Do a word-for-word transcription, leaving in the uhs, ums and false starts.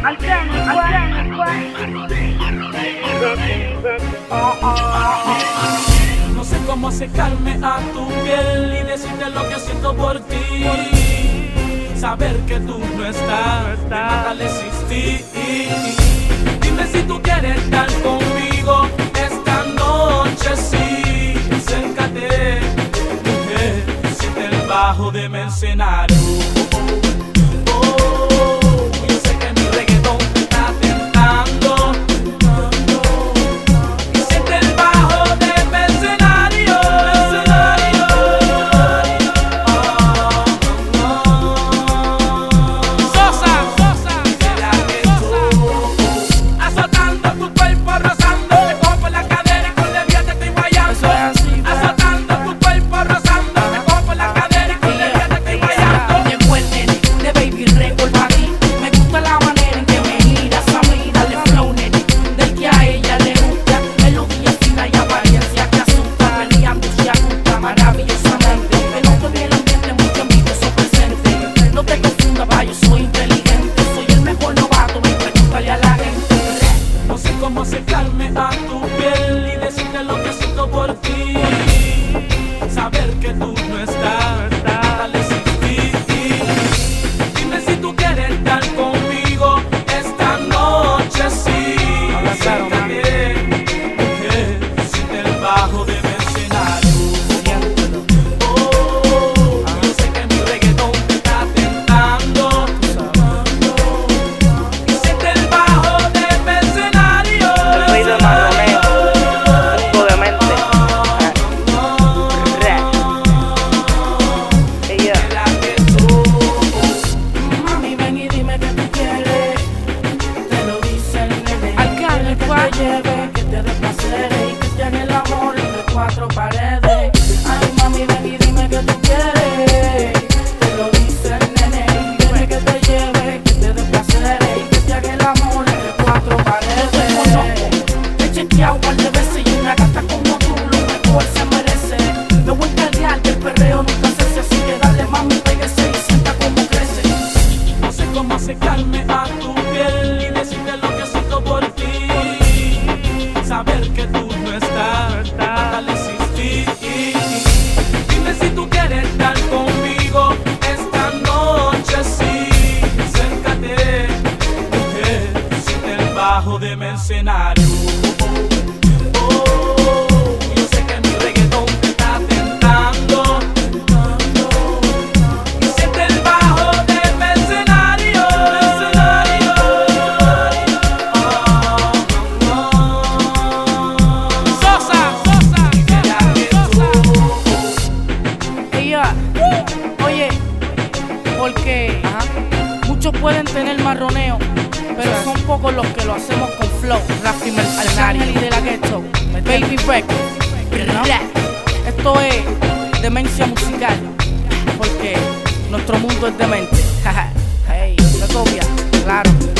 No sé cómo acercarme a tu piel y decirte lo que siento por ti. Saber que tú no estás, me mata al existir. Dime si tú quieres estar conmigo esta noche, sí. Acércate, mujer, siente el bajo de mi escenario. Cómo acercarme a tu piel y decirte lo que siento por ti. Saber que tú no estás, al existir. Dime si tú quieres estar conmigo esta noche, sí. Acércate, mujer, siente el bajo de mi escenario. Oh, yo sé que mi reggaetón te está tentando. Y siente el bajo de mi escenario. Lleve, que te dé placer y que te haga el amor entre cuatro paredes. Ay, mami, ven y dime que tú quieres. Te lo dice el nene. Dime que te lleve, que te dé placer y que te haga el amor entre cuatro paredes. Te he chequeado un par de veces y una gata como tú lo mejor se merece. Me voy a encargar que el perreo nunca cese, así que dale, mami, pégase y sienta cómo crece. No sé cómo acercarme a tu piel y decirte lo que siento por ti. Saber que tú no estás, al existir. Dime si tú quieres estar conmigo esta noche, sí. Acércate, mujer, siente el bajo de mi escenario. Oh, yo sé que mi reggaetón te está tentando. Y siente el bajo de mi escenario. Oye, porque ajá, muchos pueden tener marroneo, pero son pocos los que lo hacemos con flow. Rafi Mercenario y de la Ghetto, Baby Records, ¿no? Esto es demencia musical, porque nuestro mundo es demente. Hey, me copia, claro.